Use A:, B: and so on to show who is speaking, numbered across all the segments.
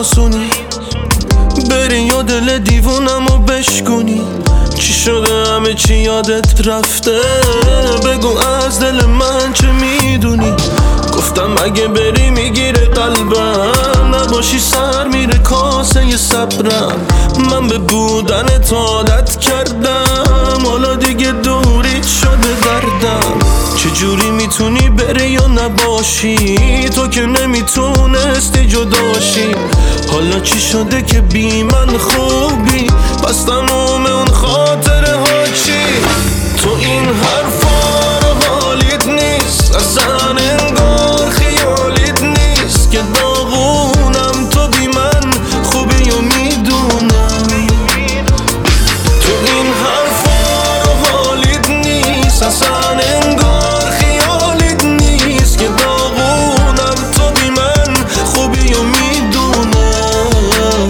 A: آسونی بری یا دل دیوونمو بشکنی. چی شده همه چی یادت رفته؟ بگو از دل من چه میدونی؟ گفتم اگه بری میگیره قلبم، نباشی سر میره کاسه صبرم. من به بودنت عادت کردم، حالا دیگه دوریت شده دردم. چجوری میتونی بری یا نباشی؟ تو که نمیتونستی جداشی. حالا چی شده که بی من خوبی؟ پس تموم اون خاطره ها چی؟ تو این حرفا رو حالیت نیست، اصلا انگار خیالیت نیست که داغونم. تو بی من خوبی و میدونم. تو این حرفا رو حالیت نیست، اصلا انگار خیالیت نیست که داغونم. تو بی من خوبی و میدونم.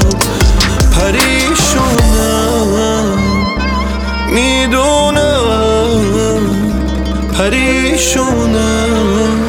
A: پریشونم میدونم، پریشونم.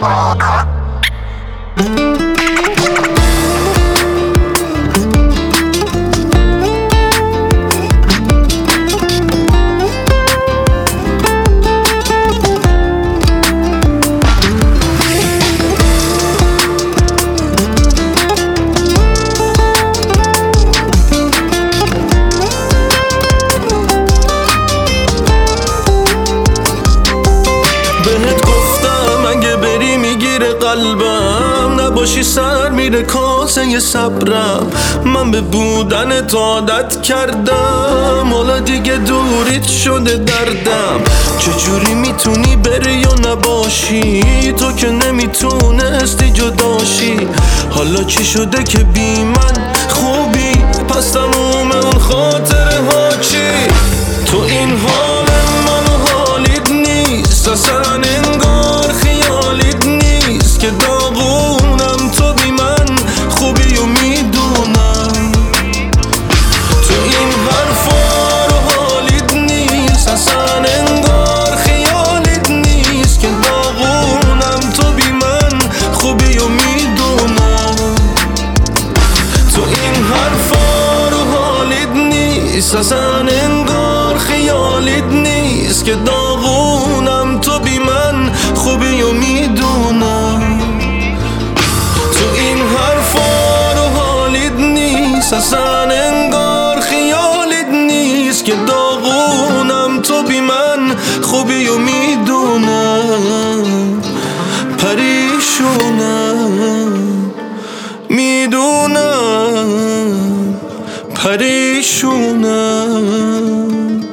A: بهت گفتم اگه بری میگیره قلبم، نباشی سر میره کاسه صبرم. من به بودنت عادت کردم، حالا دیگه دوریت شده دردم. چجوری میتونی بری یا نباشی؟ تو که نمیتونستی جداشی. حالا چی شده که بی من خوبی؟ پس تموم اون خاطره ها چی؟ تو این حال منو حالیت نیست، اصلا انگار خیالیت نیست که داغونم. تو بی من خوبی و میدونم. تو این حرفا رو حالیت نیست، اصلا انگار خیالیت نیست که داغونم. تو بی من خوبی و میدونم. تو این حرفا رو حالیت نیست، اصلا انگار خیالیت نیست که داغونم. تو بی من خوبی و میدونم. تو این حرفا رو حالیت نیست، اصلا انگار خیالیت نیست که داغونم. تو بی من خوبی و میدونم. پریشونم میدونم، پریشونم.